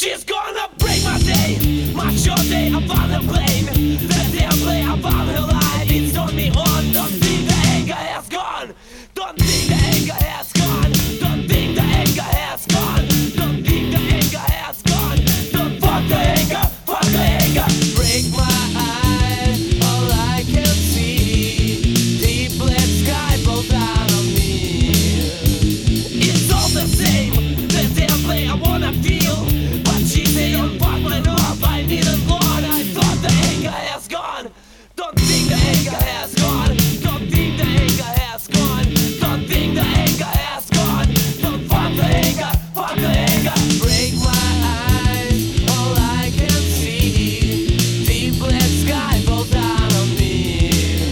She's gonna break my day, my short day upon the blame. The damn play upon her line, it's turned me on. Don't think the anger has gone. Don't think the anger has gone. Don't think the anger has gone. Don't think the anger has gone. Don't fuck the anger, fuck the anger. Break my eye, all I can see. Deep black sky falls down on me. It's all the same, the damn play I wanna feel. But she say don't fuck my nerve, I need a Lord. I thought the anger has gone. Don't think the anger has gone. Don't think the anger has gone. Don't think the anger has gone. Don't fuck the anger, fuck the anger. Break my eyes, all I can see. Deep black sky falls down on me.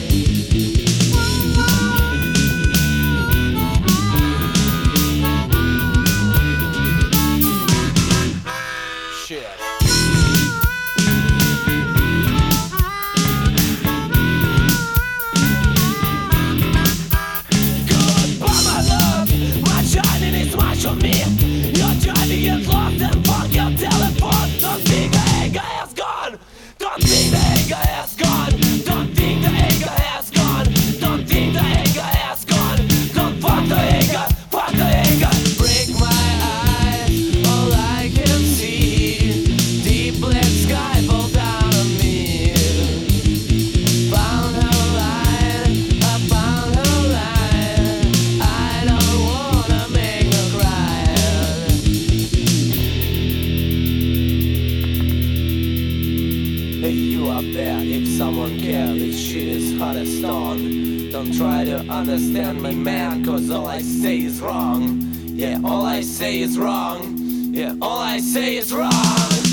Shit. On me, you're trying to get lost and fuck your telephone. Don't think the anger has gone. Don't think the anger has gone. Don't think the anger has gone. Don't think the anger has gone. Don't fuck the anger, fuck the anger. Break my eyes, all I can see. Deep black sky fall down on me. Found her line, I found her line. I don't wanna make her cry. Hey, you up there, if someone cares, this shit is hot as stone. Don't try to understand my man, cause all I say is wrong. Yeah, all I say is wrong. Yeah, all I say is wrong.